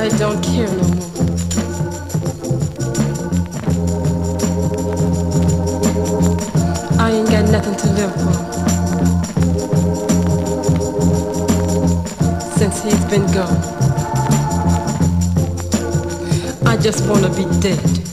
I don't care no more. I ain't got nothing to live for. Since he's been gone, I just wanna be dead.